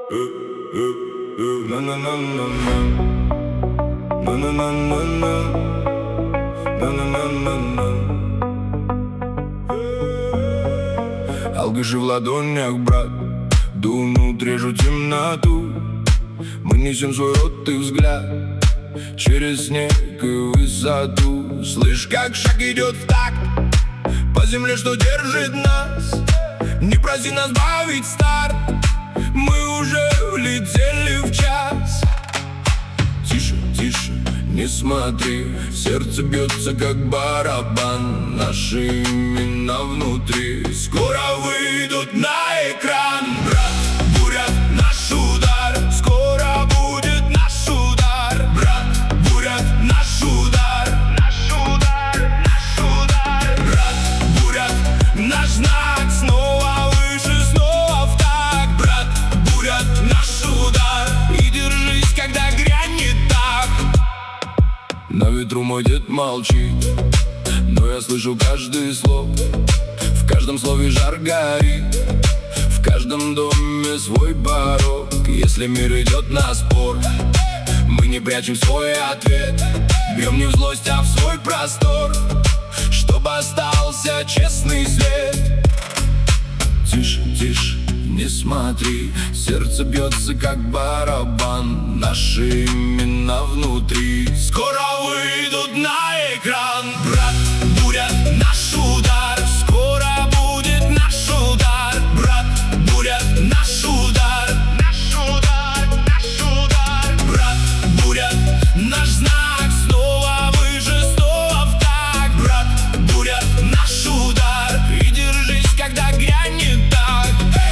Алгаши в ладонях, брат, дунут, режут темноту. Мы несем свой рот и взгляд через снег и высоту. Слышь, как шаг идет в такт по земле, что держит нас. Не проси нас бавить старт, мы уже улетели в час. Тише, тише, не смотри, сердце бьется как барабан. Наши имена внутри скоро выйдут на экран. Брат, буря, наш удар, скоро будет наш удар. Брат, буря, наш удар, наш удар, наш удар. Брат, буря, наш знак, снова выше, снова в такт. Брат, буря, наш удар, и держись, когда грянет так. На ветру мой дед молчит, но я слышу каждый слог. В каждом слове жар горит, в каждом доме свой порог. Если мир идет на спор, мы не прячем свой ответ. Бьем не в злость, а в свой простор, чтобы остался честный след. Тише, тише, не смотри, сердце бьется как барабан. Наши имена внутри скоро выйдут на экран. Брат, буря, наш удар, скоро будет наш удар. Брат, буря, наш удар, наш удар, наш удар. Брат, буря, наш знак, снова выше, снова в такт. Брат, буря, наш удар, и держись, когда грянет так.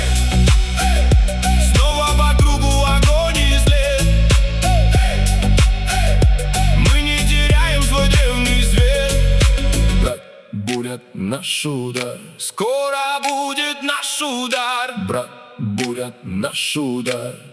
Снова по кругу огонь и след. Мы не теряем свой древний свет. Брат, буря, наш удар, скоро будет наш удар. Брат, буря, наш удар.